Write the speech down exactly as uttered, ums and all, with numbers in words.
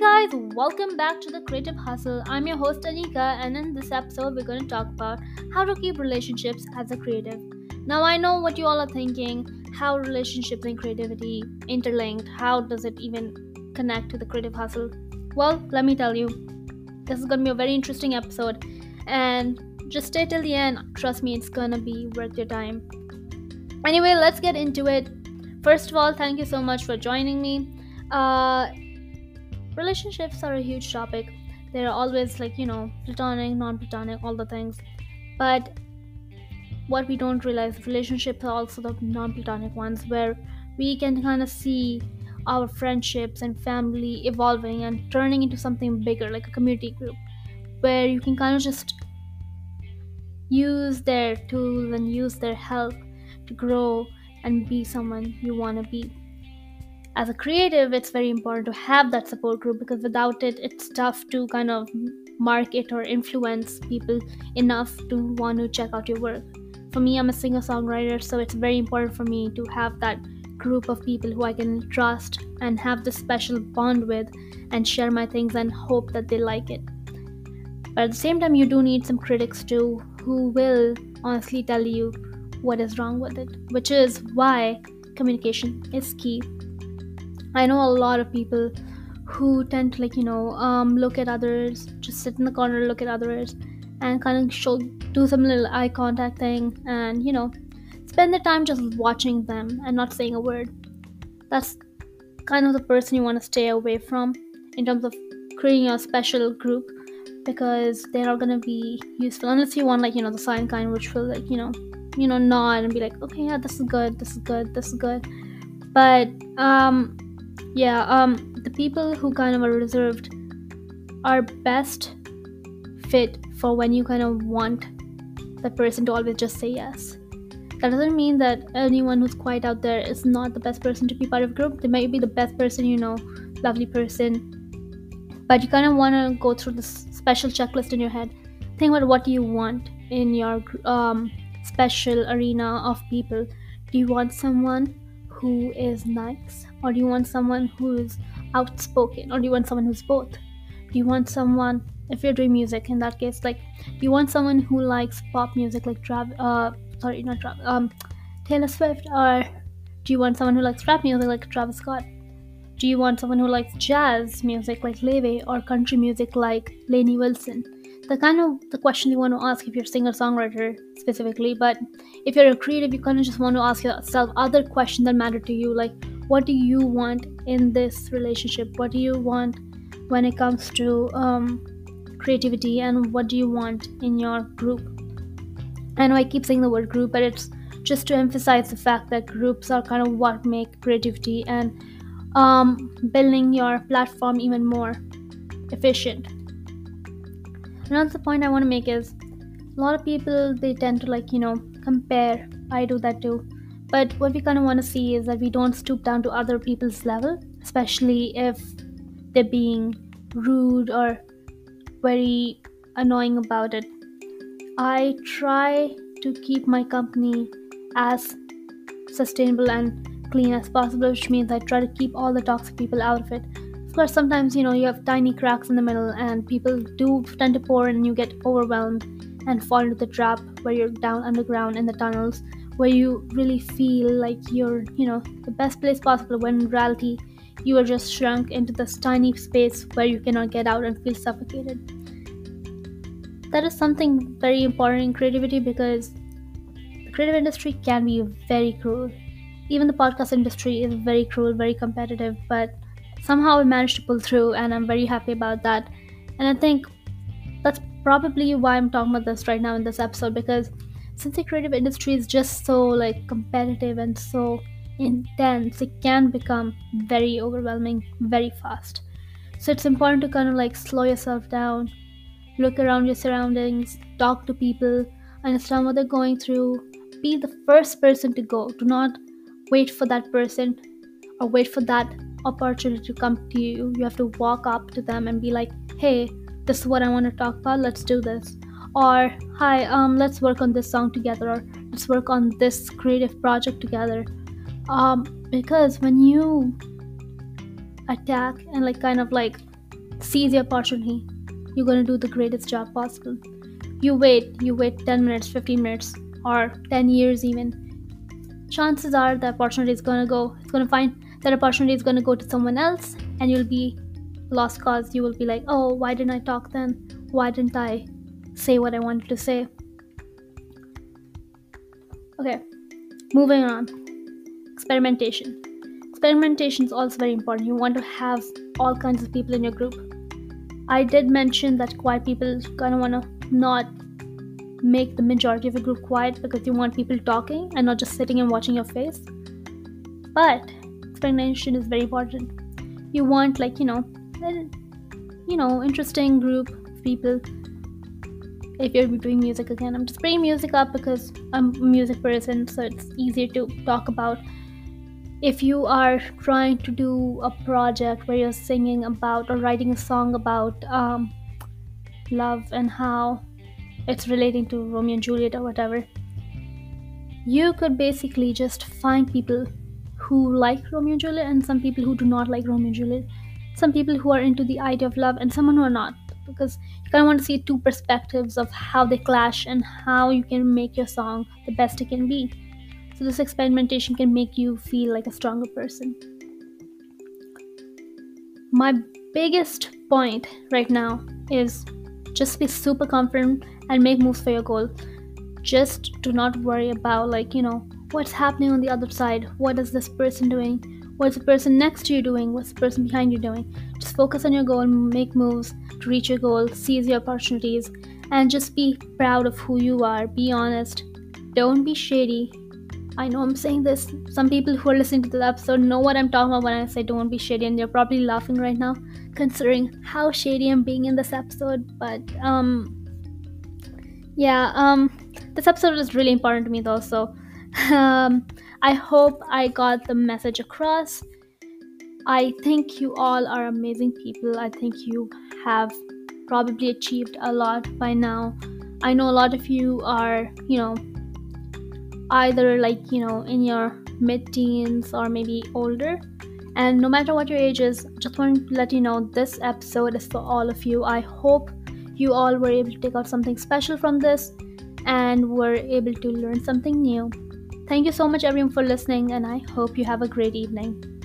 guys, welcome back to the Creative Hustle. I'm your host Anika, and in this episode, we're going to talk about how to keep relationships as a creative. Now, I know what you all are thinking, how relationships and creativity interlinked, how does it even connect to the Creative Hustle? Well, let me tell you, this is going to be a very interesting episode, and just stay till the end. Trust me, it's going to be worth your time. Anyway, let's get into it. First of all, thank you so much for joining me. Uh, relationships are a huge topic. They're always like, you know, platonic, non-platonic, all the things. But what we don't realize, relationships are also the non-platonic ones, where we can kind of see our friendships and family evolving and turning into something bigger, like a community group, where you can kind of just use their tools and use their help to grow and be someone you want to be. As a creative, it's very important to have that support group, because without it, it's tough to kind of market or influence people enough to want to check out your work. For me, I'm a singer-songwriter, so it's very important for me to have that group of people who I can trust and have this special bond with and share my things and hope that they like it. But at the same time, you do need some critics too, who will honestly tell you what is wrong with it, which is why communication is key. I know a lot of people who tend to like, you know, um, look at others, just sit in the corner, look at others, and kind of show, do some little eye contact thing, and you know, spend the time just watching them and not saying a word. That's kind of the person you want to stay away from in terms of creating a special group, because they're not gonna be useful unless you want, like, you know, the silent kind, which will like, you know, you know, nod and be like, okay, yeah, this is good, this is good, this is good. But um. Yeah, um, the people who kind of are reserved are best fit for when you kind of want the person to always just say yes. That doesn't mean that anyone who's quiet out there is not the best person to be part of a group. They might be the best person, you know, lovely person. But you kind of want to go through this special checklist in your head. Think about what do you want in your um, special arena of people. Do you want someone who is nice, or do you want someone who is outspoken, or do you want someone who's both? Do you want someone, if you're doing music in that case, like, do you want someone who likes pop music like Trav, uh, sorry, not Trav, um, Taylor Swift, or do you want someone who likes rap music like Travis Scott? Do you want someone who likes jazz music like Leve, or country music like Lainey Wilson? The kind of the question you want to ask if you're a singer-songwriter specifically. But if you're a creative, you kind of just want to ask yourself other questions that matter to you, like, what do you want in this relationship? What do you want when it comes to um, creativity, and what do you want in your group? I know I keep saying the word group, but it's just to emphasize the fact that groups are kind of what make creativity and um, building your platform even more efficient. Another point I want to make is, a lot of people, they tend to like, you know, compare. I do that too. But what we kind of want to see is that we don't stoop down to other people's level, especially if they're being rude or very annoying about it. I try to keep my company as sustainable and clean as possible, which means I try to keep all the toxic people out of it. Of course, sometimes, you know, you have tiny cracks in the middle and people do tend to pour in, and you get overwhelmed and fall into the trap where you're down underground in the tunnels, where you really feel like you're, you know, the best place possible, when in reality you are just shrunk into this tiny space where you cannot get out and feel suffocated. That is something very important in creativity, because the creative industry can be very cruel. Even the podcast industry is very cruel, very competitive, but somehow we managed to pull through, and I'm very happy about that. And I think that's probably why I'm talking about this right now in this episode, because since the creative industry is just so like competitive and so intense, it can become very overwhelming very fast. So it's important to kind of like slow yourself down, look around your surroundings, talk to people, understand what they're going through, be the first person to go. Do not wait for that person or wait for that opportunity to come to you. You have to walk up to them and be like, hey, this is what I want to talk about, let's do this. Or, hi, um let's work on this song together, or let's work on this creative project together. Um because when you attack and like kind of like Seize your opportunity. You're going to do the greatest job possible. You wait, you wait ten minutes, fifteen minutes, or ten years even. Chances are the opportunity is going to go, it's going to find that opportunity is going to go to someone else, and you'll be lost cause. You will be like, oh, why didn't I talk then? Why didn't I say what I wanted to say? Okay, moving on. Experimentation. Experimentation is also very important. You want to have all kinds of people in your group. I did mention that quiet people kind of want to not make the majority of your group quiet because you want people talking and not just sitting and watching your face. But experimentation is very important. You want, like, you know, a, you know, interesting group of people. If you're doing music again, I'm just bringing music up because I'm a music person, so it's easier to talk about. If you are trying to do a project where you're singing about or writing a song about um, love and how it's relating to Romeo and Juliet or whatever, you could basically just find people who like Romeo and Juliet and some people who do not like Romeo and Juliet, some people who are into the idea of love and someone who are not, because you kind of want to see two perspectives of how they clash and how you can make your song the best it can be. So this experimentation can make you feel like a stronger person. My biggest point right now is just be super confident and make moves for your goal. Just do not worry about, like, you know, what's happening on the other side. What is this person doing? What's the person next to you doing? What's the person behind you doing? Just focus on your goal and make moves to reach your goal. Seize your opportunities and just be proud of who you are. Be honest. Don't be shady. I know I'm saying this. Some people who are listening to this episode know what I'm talking about when I say don't be shady, and they're probably laughing right now, considering how shady I'm being in this episode. But um, yeah, um, this episode is really important to me though. So um, I hope I got the message across. I think you all are amazing people. I think you have probably achieved a lot by now. I know a lot of you are, you know, either, like, you know, in your mid-teens or maybe older, and no matter what your age is, just want to let you know this episode is for all of you. I hope you all were able to take out something special from this and were able to learn something new. Thank you so much everyone for listening, and I hope you have a great evening.